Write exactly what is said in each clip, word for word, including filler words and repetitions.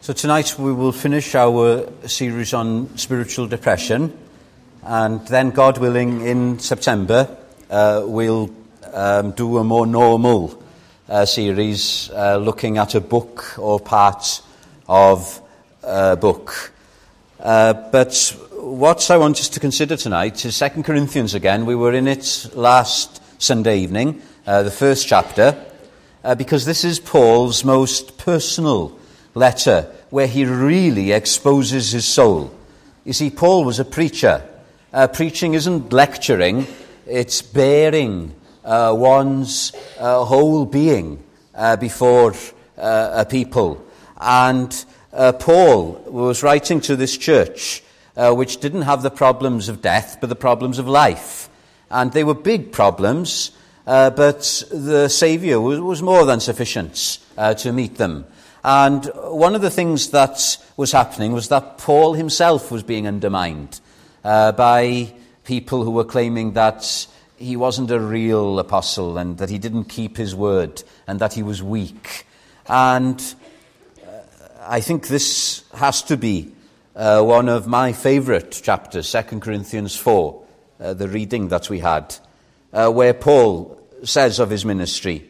So tonight we will finish our series on spiritual depression, and then, God willing, in September uh, we'll um, do a more normal uh, series uh, looking at a book or part of a book. Uh, but what I want us to consider tonight is Second Corinthians again. We were in it last Sunday evening, uh, the first chapter, uh, because this is Paul's most personal letter, where he really exposes his soul. You see, Paul was a preacher. Uh, preaching isn't lecturing, it's bearing uh, one's uh, whole being uh, before uh, a people. And uh, Paul was writing to this church, uh, which didn't have the problems of death, but the problems of life. And they were big problems, uh, but the Saviour was, was more than sufficient uh, to meet them. And one of the things that was happening was that Paul himself was being undermined uh, by people who were claiming that he wasn't a real apostle and that he didn't keep his word and that he was weak. And uh, I think this has to be uh, one of my favourite chapters, Second Corinthians four, uh, the reading that we had, uh, where Paul says of his ministry,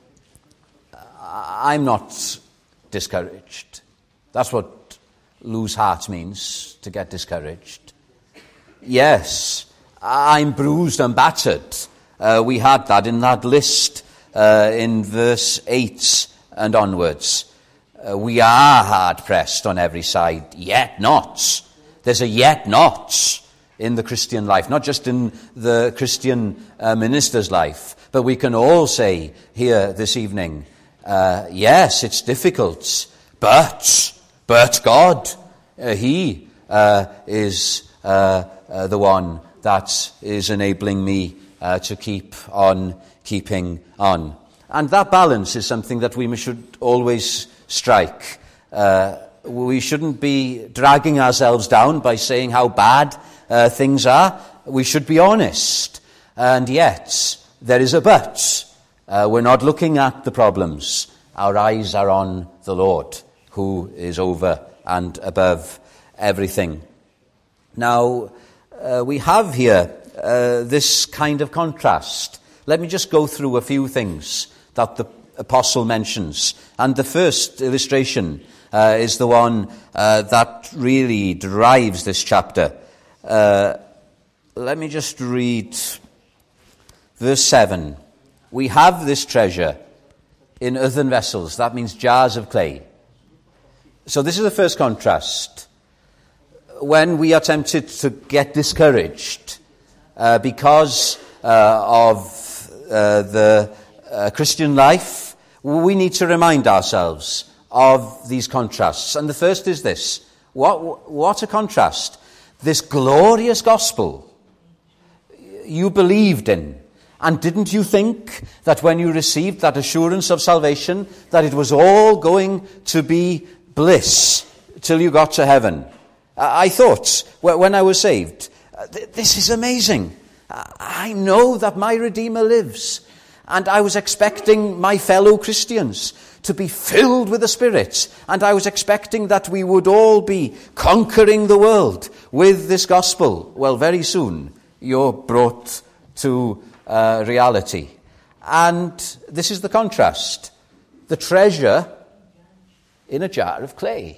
I'm not discouraged. That's what lose heart means, to get discouraged. Yes, I'm bruised and battered. Uh, we had that in that list uh, in verse eight and onwards. Uh, we are hard-pressed on every side, yet not. There's a yet not in the Christian life, not just in the Christian uh, minister's life, but we can all say here this evening, Uh, yes, it's difficult, but, but God, uh, He uh, is uh, uh, the one that is enabling me uh, to keep on keeping on. And that balance is something that we should always strike. Uh, we shouldn't be dragging ourselves down by saying how bad uh, things are. We should be honest. And yet, there is a but. Uh, we're not looking at the problems. Our eyes are on the Lord, who is over and above everything. Now, uh, we have here uh, this kind of contrast. Let me just go through a few things that the apostle mentions. And the first illustration uh, is the one uh, that really drives this chapter. Uh, let me just read verse seven. We have this treasure in earthen vessels. That means jars of clay. So this is the first contrast. When we are tempted to get discouraged uh, because uh, of uh, the uh, Christian life, we need to remind ourselves of these contrasts. And the first is this. What, what a contrast. This glorious gospel you believed in. And didn't you think that when you received that assurance of salvation, that it was all going to be bliss till you got to heaven? I thought, when I was saved, this is amazing. I know that my Redeemer lives. And I was expecting my fellow Christians to be filled with the Spirit. And I was expecting that we would all be conquering the world with this gospel. Well, very soon, you're brought to Uh, reality. And this is the contrast. The treasure in a jar of clay.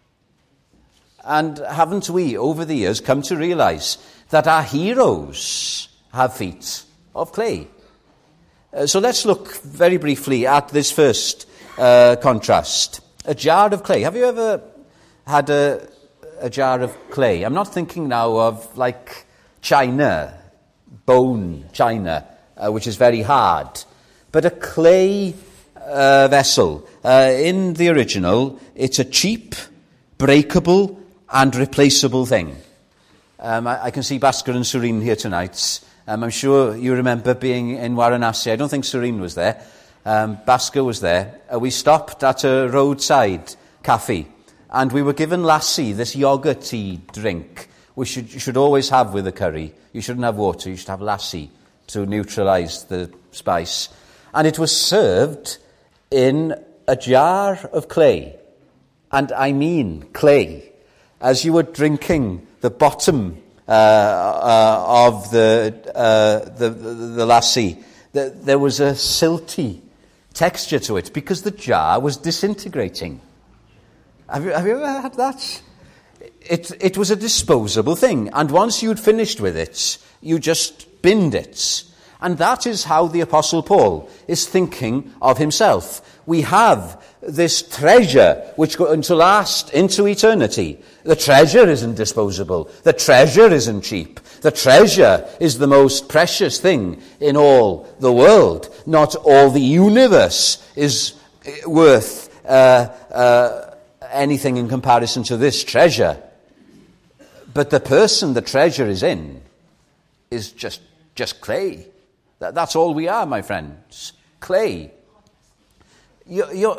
And haven't we, over the years, come to realize that our heroes have feet of clay? Uh, so let's look very briefly at this first uh, contrast. A jar of clay. Have you ever had a, a jar of clay? I'm not thinking now of like china, bone china, uh, which is very hard, but a clay uh, vessel. Uh, in the original, it's a cheap, breakable, and replaceable thing. Um, I, I can see Bhaskar and Sureen here tonight. Um, I'm sure you remember being in Varanasi. I don't think Sureen was there. Um, Bhaskar was there. Uh, we stopped at a roadside cafe, and we were given lassi, this yogurty drink, which you should always have with a curry. You shouldn't have water, you should have lassi to neutralise the spice. And it was served in a jar of clay. and I mean clay, as you were drinking the bottom uh, uh, of the, uh, the, the, the lassie, the, there was a silty texture to it because the jar was disintegrating. Have you, have you ever had that? It, it was a disposable thing, and once you'd finished with it, you just binned it. And that is how the Apostle Paul is thinking of himself. We have this treasure which going to last into eternity. The treasure isn't disposable. The treasure isn't cheap. The treasure is the most precious thing in all the world. Not all the universe is worth uh, uh, anything in comparison to this treasure. But the person the treasure is in is just, just clay. That, that's all we are, my friends. Clay. You, you're,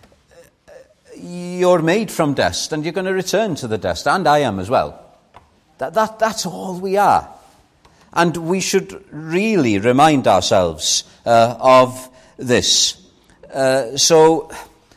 you're made from dust, and you're going to return to the dust, and I am as well. That, that, that's all we are. And we should really remind ourselves uh, of this. Uh, so,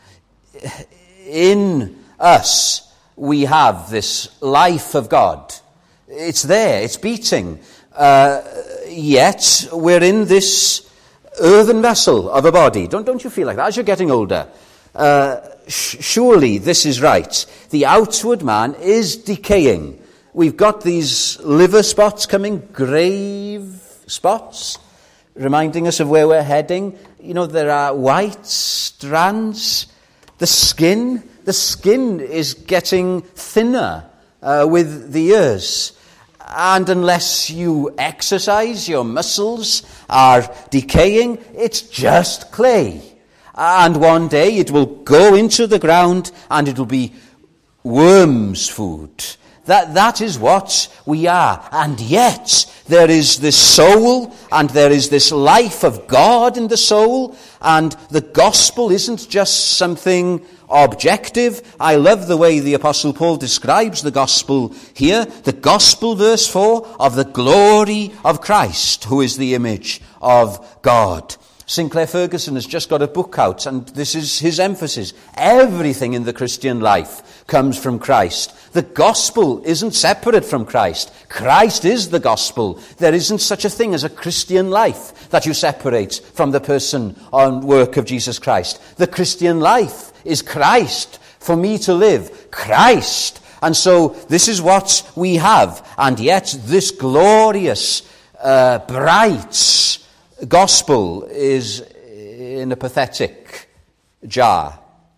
in us, we have this life of God. It's there, it's beating. Uh, yet, we're in this earthen vessel of a body. Don't, don't you feel like that as you're getting older? Uh, sh- surely this is right. The outward man is decaying. We've got these liver spots coming, grave spots, reminding us of where we're heading. You know, there are white strands. The skin, the skin is getting thinner uh, with the years. And unless you exercise, your muscles are decaying. It's just clay. And one day it will go into the ground and it will be worms' food. That, that is what we are. And yet there is this soul and there is this life of God in the soul. And the gospel isn't just something objective. I love the way the Apostle Paul describes the gospel here. The gospel, verse four, of the glory of Christ, who is the image of God. Sinclair Ferguson has just got a book out, and this is his emphasis. Everything in the Christian life comes from Christ. The gospel isn't separate from Christ. Christ is the gospel. There isn't such a thing as a Christian life that you separate from the person and work of Jesus Christ. The Christian life is Christ. For me to live, Christ. And so this is what we have. And yet this glorious, uh, bright gospel is in a pathetic jar.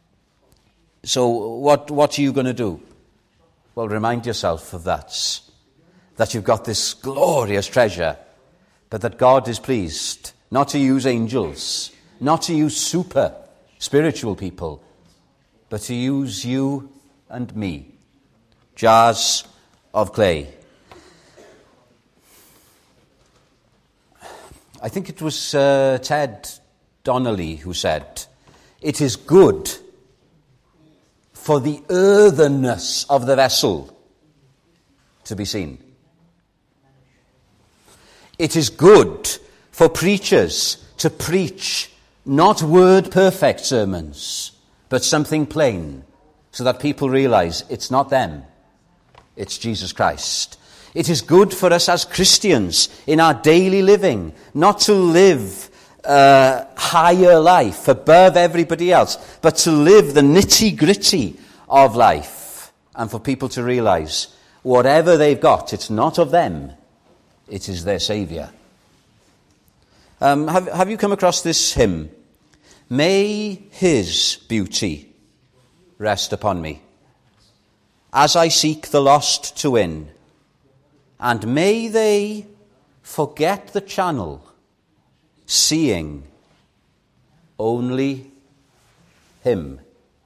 So what, what are you going to do? Well, remind yourself of that. That you've got this glorious treasure, but that God is pleased not to use angels, not to use super spiritual people, but to use you and me, jars of clay. I think it was uh, Ted Donnelly who said, "It is good for the earthenness of the vessel to be seen." It is good for preachers to preach not word-perfect sermons, but something plain, so that people realize it's not them, it's Jesus Christ. It is good for us as Christians in our daily living not to live a higher life above everybody else, but to live the nitty-gritty of life, and for people to realize whatever they've got, it's not of them, it is their Saviour. Um, have, have you come across this hymn? May his beauty rest upon me as I seek the lost to win. And may they forget the channel, seeing only him.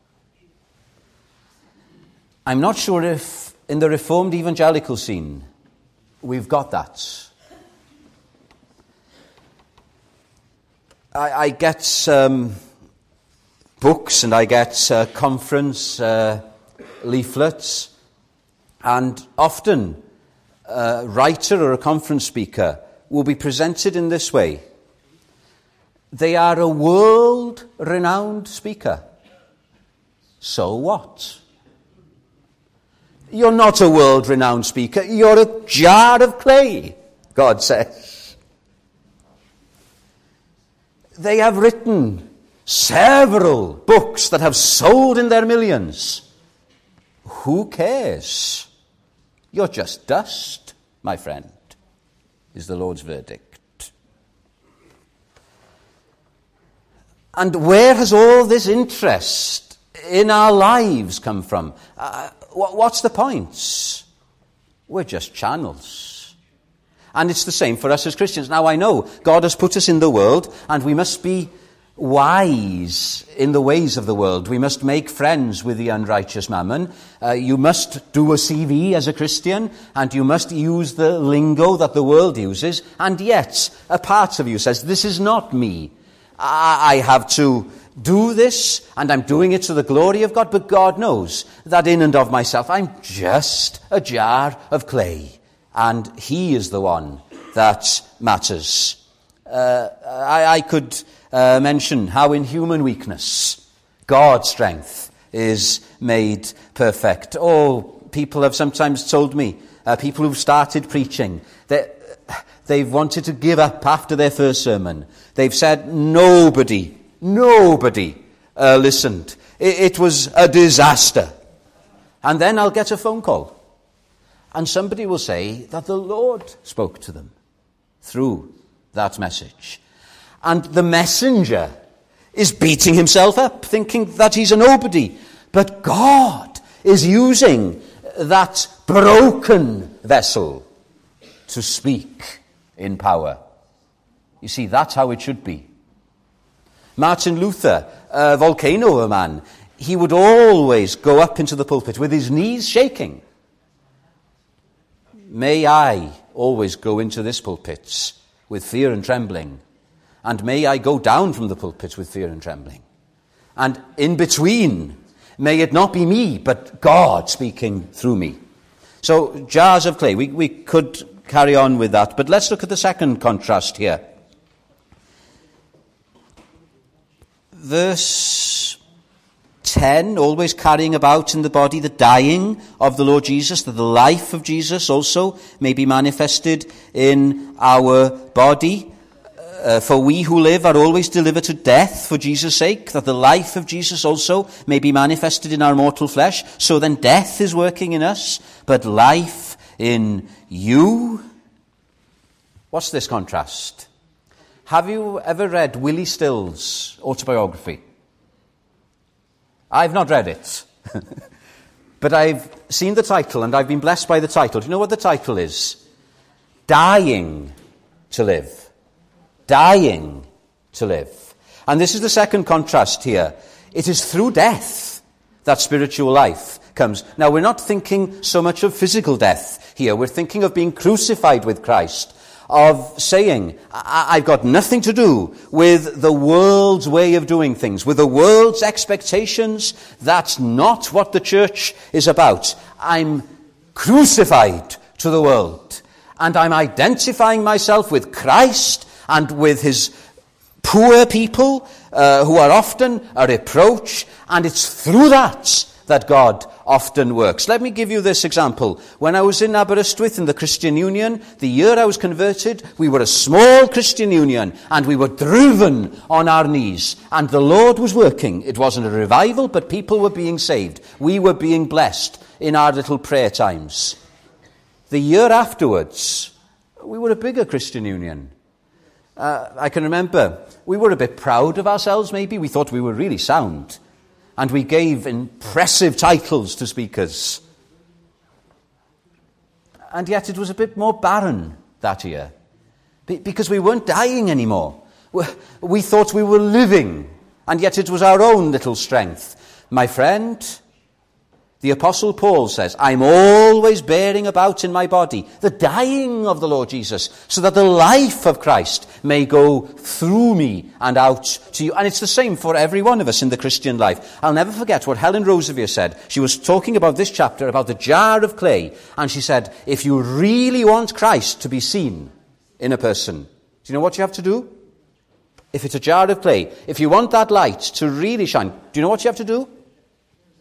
I'm not sure if in the Reformed evangelical scene we've got that. I, I get um, books and I get uh, conference uh, leaflets, and often a writer or a conference speaker will be presented in this way. They are a world-renowned speaker. So what? You're not a world-renowned speaker. You're a jar of clay, God says. They have written several books that have sold in their millions. Who cares? You're just dust, my friend, is the Lord's verdict. And where has all this interest in our lives come from? Uh, what's the point? We're just channels. And it's the same for us as Christians. Now, I know God has put us in the world, and we must be wise in the ways of the world. We must make friends with the unrighteous mammon. Uh, you must do a C V as a Christian, and you must use the lingo that the world uses. And yet, a part of you says, this is not me. I, I have to do this, and I'm doing it to the glory of God, but God knows that in and of myself, I'm just a jar of clay, and He is the one that matters. Uh, I, I could Uh, mention how in human weakness God's strength is made perfect. Oh, people have sometimes told me, uh, people who've started preaching, that they've wanted to give up after their first sermon. They've said nobody, nobody uh, listened. It, it was a disaster. And then I'll get a phone call, and somebody will say that the Lord spoke to them through that message. And the messenger is beating himself up, thinking that he's a nobody. But God is using that broken vessel to speak in power. You see, that's how it should be. Martin Luther, a volcano of a man, he would always go up into the pulpit with his knees shaking. May I always go into this pulpit with fear and trembling. And may I go down from the pulpit with fear and trembling. And in between, may it not be me, but God speaking through me. So, jars of clay. We, we could carry on with that. But let's look at the second contrast here. Verse ten, always carrying about in the body the dying of the Lord Jesus, that the life of Jesus also may be manifested in our body. Uh, for we who live are always delivered to death for Jesus' sake, that the life of Jesus also may be manifested in our mortal flesh. So then death is working in us, but life in you. What's this contrast? Have you ever read Willie Still's autobiography? I've not read it. But I've seen the title, and I've been blessed by the title. Do you know what the title is? Dying to Live. Dying to live. And this is the second contrast here. It is through death that spiritual life comes. Now, we're not thinking so much of physical death here. We're thinking of being crucified with Christ, of saying, I- I've got nothing to do with the world's way of doing things, with the world's expectations. That's not what the church is about. I'm crucified to the world, and I'm identifying myself with Christ and with his poor people uh, who are often a reproach, and it's through that that God often works. Let me give you this example. When I was in Aberystwyth in the Christian Union, the year I was converted, we were a small Christian union, and we were driven on our knees, and the Lord was working. It wasn't a revival, but people were being saved. We were being blessed in our little prayer times. The year afterwards, we were a bigger Christian union. Uh, I can remember we were a bit proud of ourselves, maybe. We thought we were really sound. And we gave impressive titles to speakers. And yet it was a bit more barren that year. Because we weren't dying anymore. We thought we were living. And yet it was our own little strength. My friend, the Apostle Paul says, I'm always bearing about in my body the dying of the Lord Jesus, so that the life of Christ may go through me and out to you. And it's the same for every one of us in the Christian life. I'll never forget what Helen Roseveare said. She was talking about this chapter, about the jar of clay, and she said, if you really want Christ to be seen in a person, do you know what you have to do? If it's a jar of clay, if you want that light to really shine, do you know what you have to do?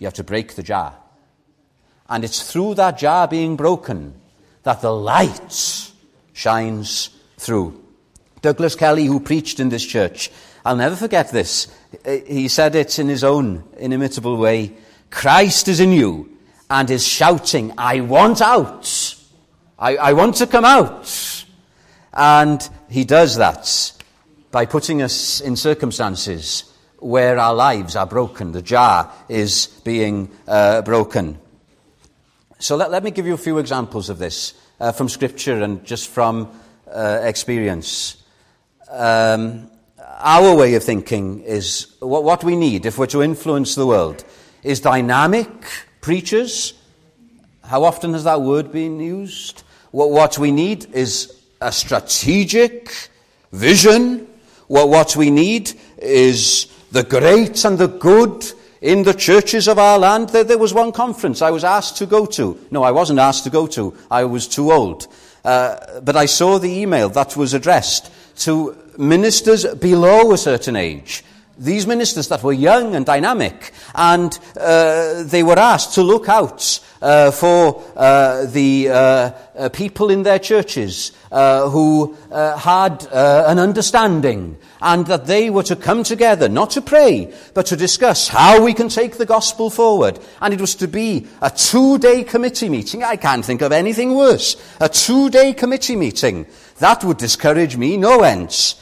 You have to break the jar. And it's through that jar being broken that the light shines through. Douglas Kelly, who preached in this church, I'll never forget this. He said it in his own inimitable way. Christ is in you and is shouting, I want out. I, I want to come out. And he does that by putting us in circumstances where our lives are broken. The jar is being uh, broken. So let, let me give you a few examples of this uh, from Scripture and just from uh, experience. Um, our way of thinking is what, what we need if we're to influence the world is dynamic preachers. How often has that word been used? What, what we need is a strategic vision. What, what we need is the great and the good in the churches of our land. There, there was one conference I was asked to go to. No, I wasn't asked to go to. I was too old. Uh, but I saw the email that was addressed to ministers below a certain age. These ministers that were young and dynamic, and uh, they were asked to look out uh, for uh, the uh, uh, people in their churches uh, who uh, had uh, an understanding, and that they were to come together, not to pray, but to discuss how we can take the gospel forward. And it was to be a two-day committee meeting. I can't think of anything worse. A two-day committee meeting. That would discourage me no ends.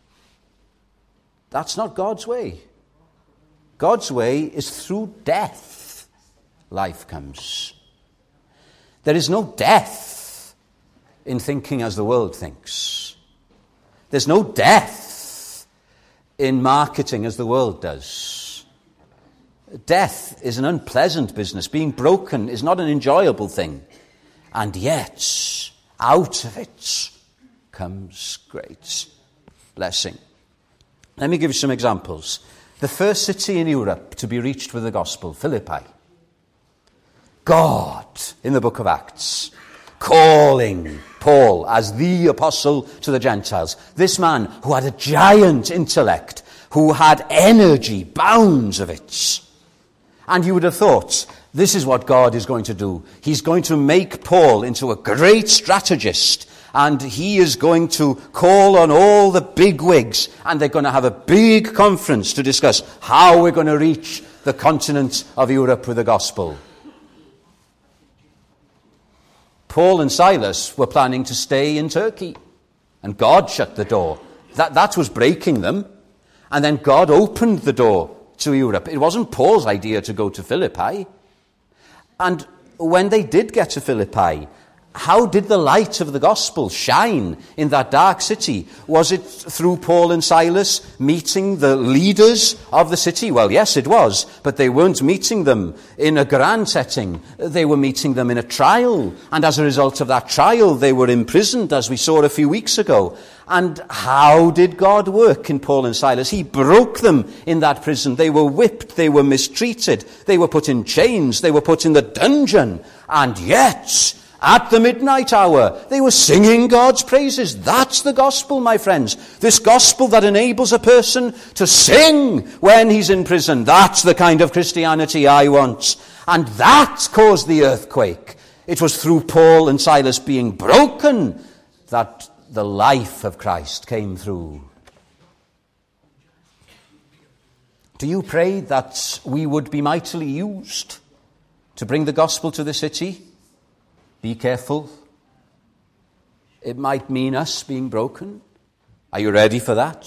That's not God's way. God's way is through death. Life comes. There is no death in thinking as the world thinks. There's no death in marketing as the world does. Death is an unpleasant business. Being broken is not an enjoyable thing. And yet, out of it comes great blessing. Let me give you some examples. The first city in Europe to be reached with the gospel, Philippi. God, in the book of Acts, calling Paul as the apostle to the Gentiles. This man who had a giant intellect, who had energy, bounds of it. And you would have thought, this is what God is going to do. He's going to make Paul into a great strategist. And he is going to call on all the big wigs, and they're going to have a big conference to discuss how we're going to reach the continent of Europe with the gospel. Paul and Silas were planning to stay in Turkey, and God shut the door. That, that was breaking them. And then God opened the door to Europe. It wasn't Paul's idea to go to Philippi. And when they did get to Philippi, how did the light of the gospel shine in that dark city? Was it through Paul and Silas meeting the leaders of the city? Well, yes, it was. But they weren't meeting them in a grand setting. They were meeting them in a trial. And as a result of that trial, they were imprisoned, as we saw a few weeks ago. And how did God work in Paul and Silas? He broke them in that prison. They were whipped. They were mistreated. They were put in chains. They were put in the dungeon. And yet, at the midnight hour, they were singing God's praises. That's the gospel, my friends. This gospel that enables a person to sing when he's in prison. That's the kind of Christianity I want. And that caused the earthquake. It was through Paul and Silas being broken that the life of Christ came through. Do you pray that we would be mightily used to bring the gospel to the city? Be careful. It might mean us being broken. Are you ready for that?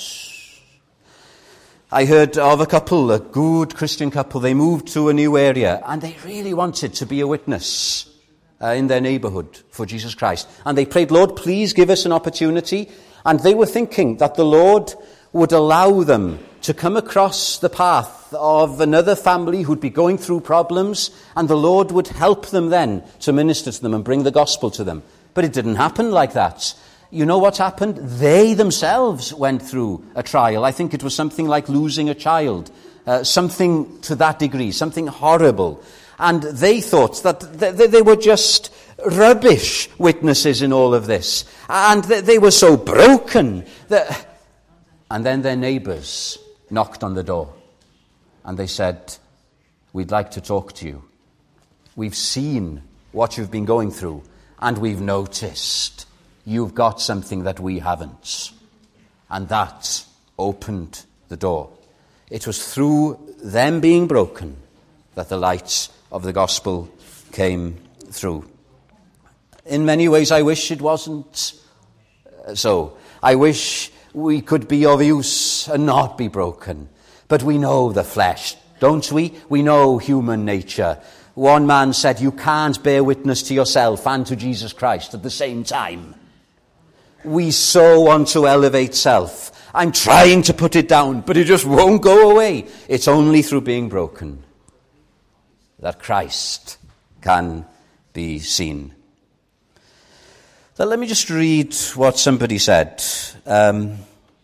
I heard of a couple, a good Christian couple. They moved to a new area and they really wanted to be a witness uh, in their neighborhood for Jesus Christ. And they prayed, Lord, please give us an opportunity. And they were thinking that the Lord would allow them to come across the path of another family who'd be going through problems, and the Lord would help them then to minister to them and bring the gospel to them. But it didn't happen like that. You know what happened? They themselves went through a trial. I think it was something like losing a child, uh, something to that degree, something horrible. And they thought that they, they were just rubbish witnesses in all of this. And they were so broken that... And then their neighbours knocked on the door and they said, we'd like to talk to you. We've seen what you've been going through, and we've noticed you've got something that we haven't. And that opened the door. It was through them being broken that the light of the gospel came through. In many ways, I wish it wasn't so. I wish we could be of use and not be broken. But we know the flesh, don't we? We know human nature. One man said, you can't bear witness to yourself and to Jesus Christ at the same time. We so want to elevate self. I'm trying to put it down, but it just won't go away. It's only through being broken that Christ can be seen. So let me just read what somebody said. Um,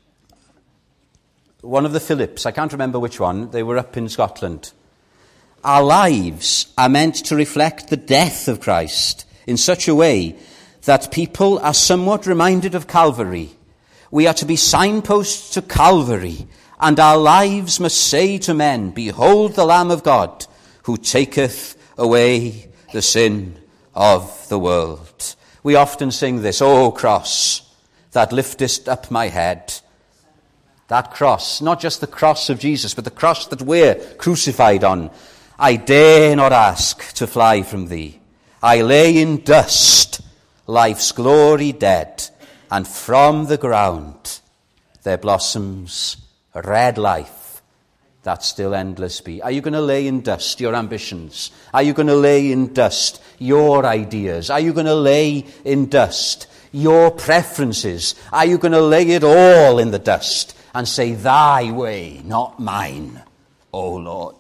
one of the Phillips, I can't remember which one, they were up in Scotland. Our lives are meant to reflect the death of Christ in such a way that people are somewhat reminded of Calvary. We are to be signposts to Calvary, and our lives must say to men, behold the Lamb of God, who taketh away the sin of the world. We often sing this, O cross, that liftest up my head. That cross, not just the cross of Jesus, but the cross that we're crucified on. I dare not ask to fly from thee. I lay in dust, life's glory dead, and from the ground there blossoms a red life that still endless be. Are you going to lay in dust your ambitions? Are you going to lay in dust your ideas? Are you going to lay in dust your preferences? Are you going to lay it all in the dust and say, thy way, not mine, O Lord?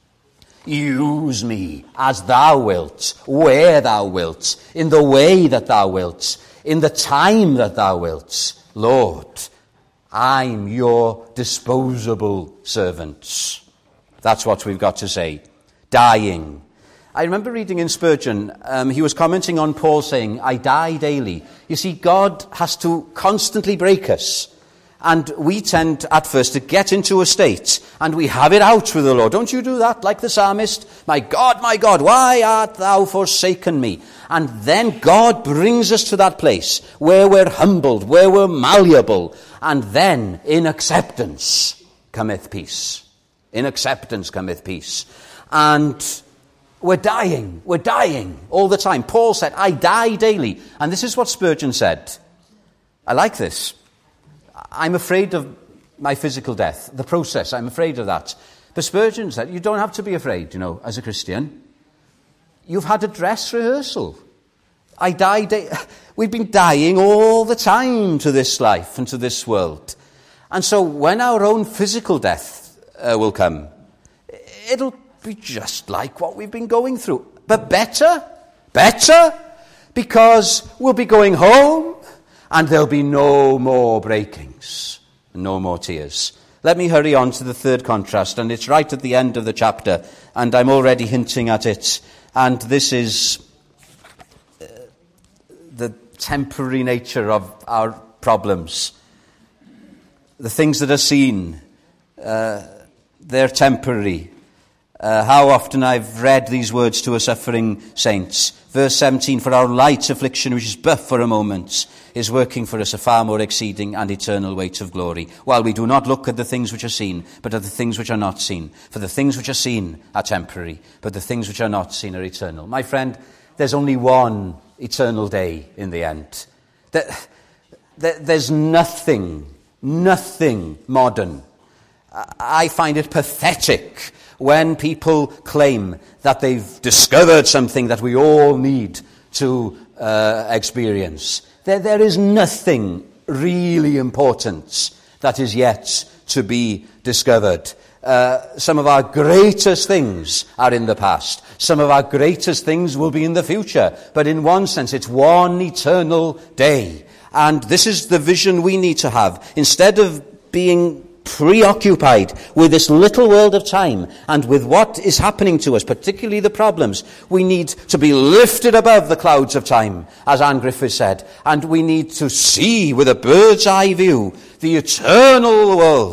Use me as thou wilt, where thou wilt, in the way that thou wilt, in the time that thou wilt. Lord, I'm your disposable servant. That's what we've got to say. Dying. I remember reading in Spurgeon, um, he was commenting on Paul saying, I die daily. You see, God has to constantly break us. And we tend at first to get into a state and we have it out with the Lord. Don't you do that like the psalmist? My God, my God, why art thou forsaken me? And then God brings us to that place where we're humbled, where we're malleable. And then in acceptance cometh peace. In acceptance cometh peace. And we're dying, we're dying all the time. Paul said, I die daily. And this is what Spurgeon said. I like this. I'm afraid of my physical death, the process, I'm afraid of that. But Spurgeon said, you don't have to be afraid, you know, as a Christian. You've had a dress rehearsal. I died, we've been dying all the time to this life and to this world. And so when our own physical death uh, will come, it'll be just like what we've been going through. But better, better, because we'll be going home, and there'll be no more breakings, no more tears. Let me hurry on to the third contrast, and it's right at the end of the chapter, and I'm already hinting at it. And this is uh, the temporary nature of our problems. The things that are seen, uh, they're temporary. Uh, how often I've read these words to a suffering saints. Verse seventeen, for our light affliction, which is but for a moment, is working for us a far more exceeding and eternal weight of glory. While we do not look at the things which are seen, but at the things which are not seen. For the things which are seen are temporary, but the things which are not seen are eternal. My friend, there's only one eternal day in the end. There, there, there's nothing, nothing modern. I find it pathetic when people claim that they've discovered something that we all need to uh, experience. There, there is nothing really important that is yet to be discovered. Uh, some of our greatest things are in the past. Some of our greatest things will be in the future. But in one sense, it's one eternal day. And this is the vision we need to have. Instead of being preoccupied with this little world of time and with what is happening to us, particularly the problems, we need to be lifted above the clouds of time, as Anne Griffith said, and we need to see with a bird's eye view the eternal world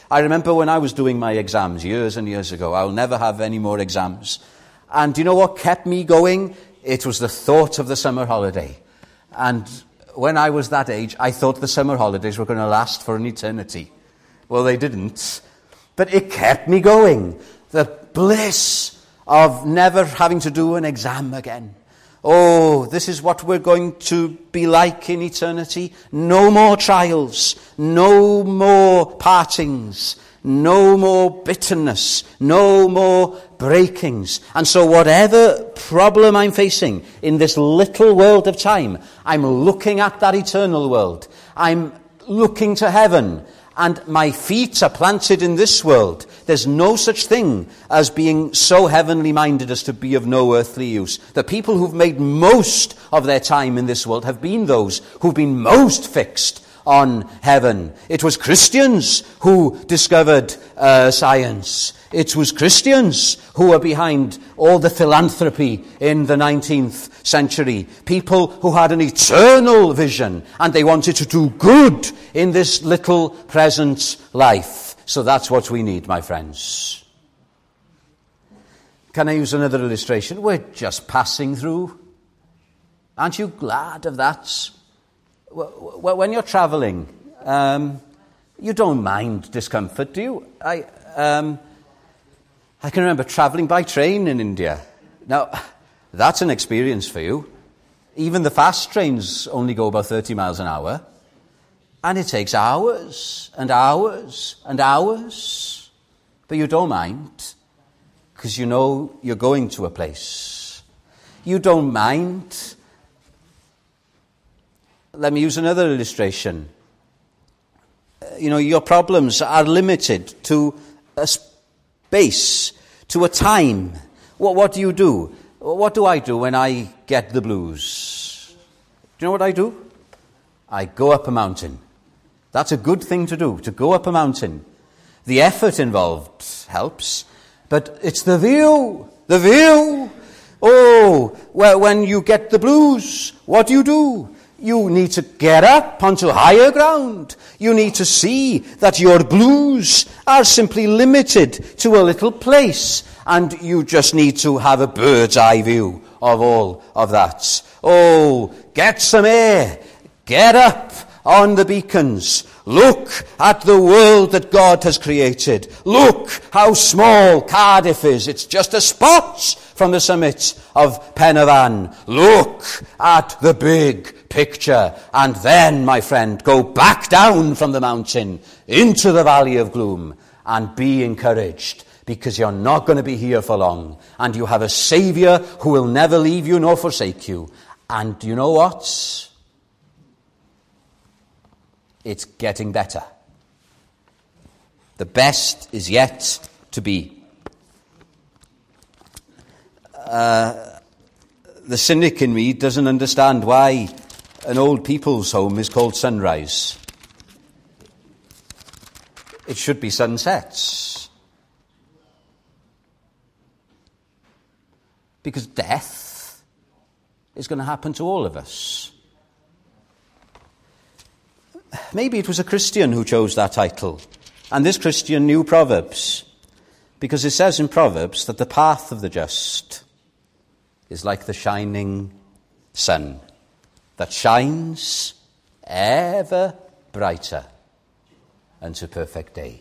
I remember when I was doing my exams years and years ago, I'll never have any more exams. And do you know what kept me going? It was the thought of the summer holiday. And when I was that age, I thought the summer holidays were going to last for an eternity. Well, they didn't. But it kept me going. The bliss of never having to do an exam again. Oh, this is what we're going to be like in eternity. No more trials, no more partings, no more bitterness, no more breakings. And so whatever problem I'm facing in this little world of time, I'm looking at that eternal world. I'm looking to heaven. And my feet are planted in this world. There's no such thing as being so heavenly minded as to be of no earthly use. The people who've made most of their time in this world have been those who've been most fixed on heaven. It was Christians who discovered uh, science. It was Christians who were behind all the philanthropy in the nineteenth century. People who had an eternal vision and they wanted to do good in this little present life. So that's what we need, my friends. Can I use another illustration? We're just passing through. Aren't you glad of that? When you're travelling, um, you don't mind discomfort, do you? I, um, I can remember travelling by train in India. Now, that's an experience for you. Even the fast trains only go about thirty miles an hour. And it takes hours and hours and hours. But you don't mind, because you know you're going to a place. You don't mind. Let me use another illustration. You know, your problems are limited to a space, to a time. What, what do you do? What do I do when I get the blues? Do you know what I do? I go up a mountain. That's a good thing to do, to go up a mountain. The effort involved helps, but it's the view, the view. Oh, well, when you get the blues, what do you do? You need to get up onto higher ground. You need to see that your blues are simply limited to a little place, and you just need to have a bird's eye view of all of that. Oh, get some air. Get up on the beacons. Look at the world that God has created. Look how small Cardiff is. It's just a spot from the summit of Pen y Fan. Look at the big picture. And then, my friend, go back down from the mountain into the valley of gloom and be encouraged, because you're not going to be here for long. And you have a Saviour who will never leave you nor forsake you. And you know what? It's getting better. The best is yet to be. Uh, the cynic in me doesn't understand why an old people's home is called Sunrise. It should be Sunsets. Because death is going to happen to all of us. Maybe it was a Christian who chose that title. And this Christian knew Proverbs. Because it says in Proverbs that the path of the just is like the shining sun that shines ever brighter unto perfect day.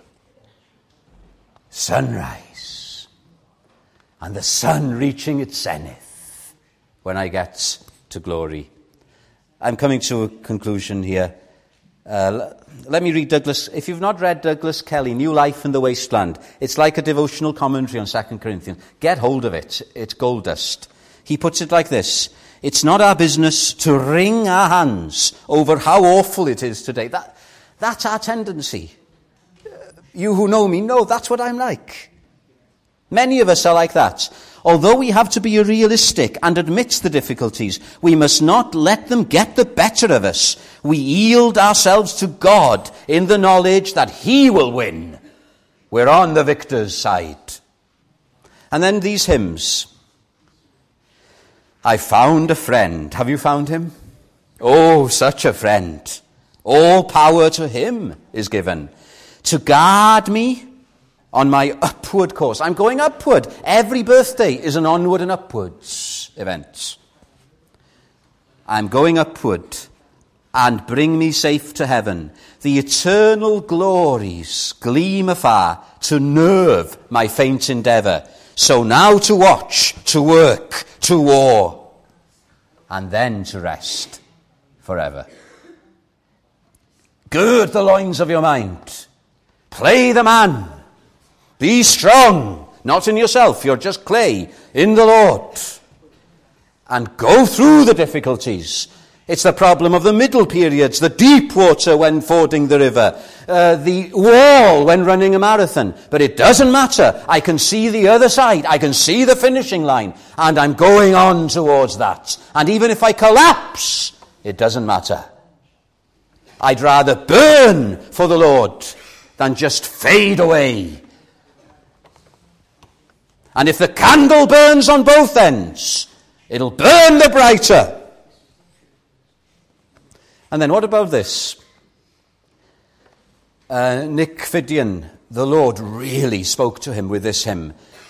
Sunrise. And the sun reaching its zenith when I get to glory. I'm coming to a conclusion here. Uh, let me read Douglas. If you've not read Douglas Kelly, New Life in the Wasteland, it's like a devotional commentary on Second Corinthians. Get hold of it. It's gold dust. He puts it like this. It's not our business to wring our hands over how awful it is today. That, that's our tendency. You who know me know that's what I'm like. Many of us are like that. Although we have to be realistic and admit the difficulties, we must not let them get the better of us. We yield ourselves to God in the knowledge that He will win. We're on the victor's side. And then these hymns. I found a friend. Have you found him? Oh, such a friend. All power to Him is given. to guard me on my upward course. I'm going upward. Every birthday is an onward and upwards event. I'm going upward, and bring me safe to heaven. The eternal glories gleam afar to nerve my faint endeavour. So now to watch, to work, to war, and then to rest forever. Gird the loins of your mind. Play the man. Be strong, not in yourself, you're just clay, in the Lord. And go through the difficulties. It's the problem of the middle periods, the deep water when fording the river, uh, the wall when running a marathon. But it doesn't matter. I can see the other side. I can see the finishing line. And I'm going on towards that. And even if I collapse, it doesn't matter. I'd rather burn for the Lord than just fade away. And if the candle burns on both ends, it'll burn the brighter. And then what about this? Uh, Nick Fidian, the Lord really spoke to him with this hymn.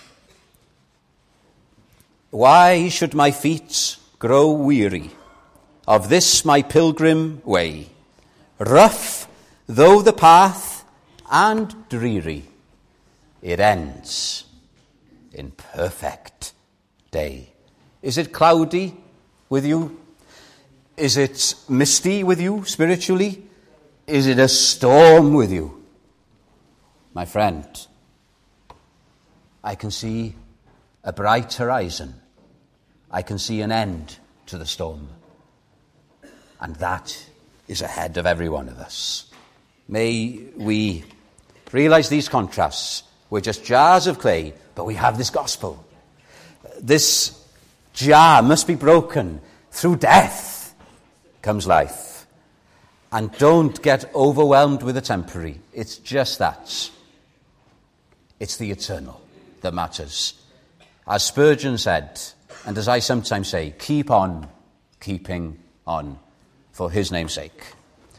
Why should my feet grow weary of this my pilgrim way? Rough though the path and dreary, it ends in perfect day. Is it cloudy with you? Is it misty with you spiritually? Is it a storm with you? My friend, I can see a bright horizon. I can see an end to the storm. And that is ahead of every one of us. May we realize these contrasts. We're just jars of clay, but we have this gospel. This jar must be broken. Through death comes life. And don't get overwhelmed with the temporary. It's just that. It's the eternal that matters. As Spurgeon said, and as I sometimes say, keep on keeping on for his name's sake.